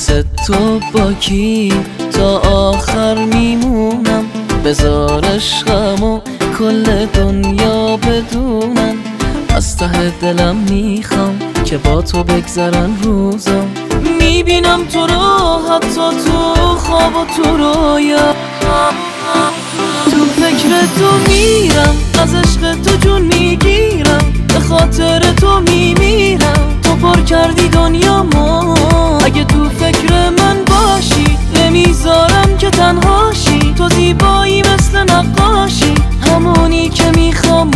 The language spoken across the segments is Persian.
مثل تو با کی تا آخر میمونم؟ بذار عشقمو کل دنیا بدونم. از ته دلم میخوام که با تو بگذرن روزا. میبینم تو رو حتی تو خواب و تو رویا. تو فکر تو میرم، از عشق تو جون میگیرم، به خاطر تو میمیرم. تو پر کردی دنیامو، اگه تو فکر من باشی نمیذارم که تنهاشی. تو زیبایی مثل نقاشی، همونی که میخوام.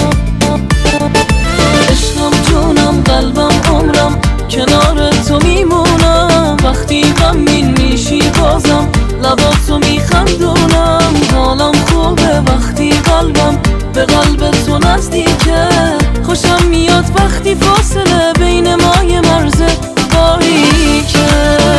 عشقم جونم قلبم عمرم کنار تو میمونم. وقتی غمگین میشی بازم لباتو میخندونم. حالم خوبه وقتی قلبم به قلب تو نزدیکه. خوشم میاد وقتی فاصله بین ما یه مرز باریکه.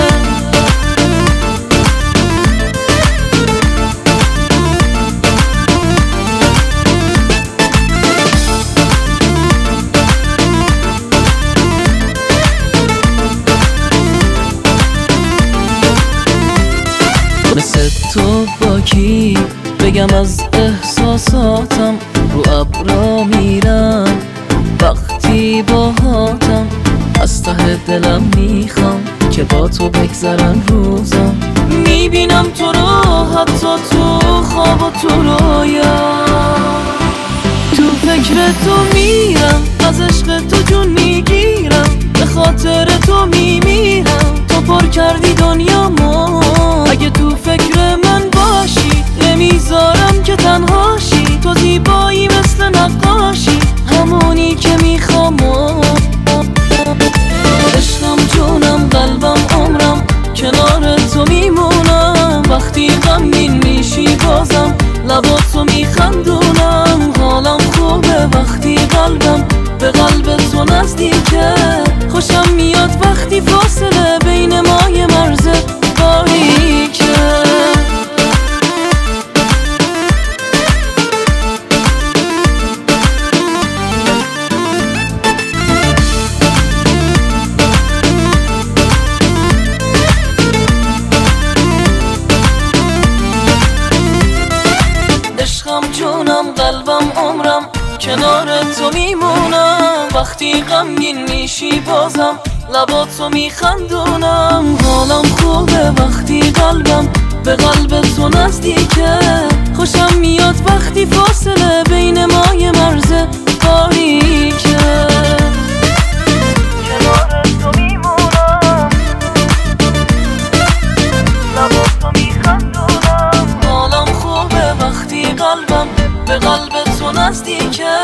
مثل تو با کی بگم از احساساتم؟ رو ابرا میرم وقتی باهاتم. از ته دلم میخوام که با تو بگذرن روزا. میبینم تو رو حتی تو خواب و تو رویا. تو فکر تو میرم، از عشق تو جون میگیرم، به خاطر تو میمیرم. تو پر کردی دنیامو، اگه تو فکر من باشی نمیذارم که تنهاشی. تو زیبایی مثل نقاشی، همونی که میخوام. عشقم جونم قلبم عمرم کنار تو میمونم. وقتی غمگین میشی بازم لباتو میخندونم. حالم خوبه وقتی قلبم به قلب تو نزدیکه. خوشم میاد وقتی فاصله بین ما یه مرز باریکه. عشقم جونم قلبم عمرم کنار تو میمونم. وقتی غمگین میشی بازم لباتو میخندونم. حالم خوبه وقتی قلبم به قلب تو نزدیکه. خوشم میاد وقتی فاصله بین ما یه مرز باریکه. کنار تو میمونم، لباتو میخندونم. حالم خوبه وقتی قلبم به قلب تو نزدیکه.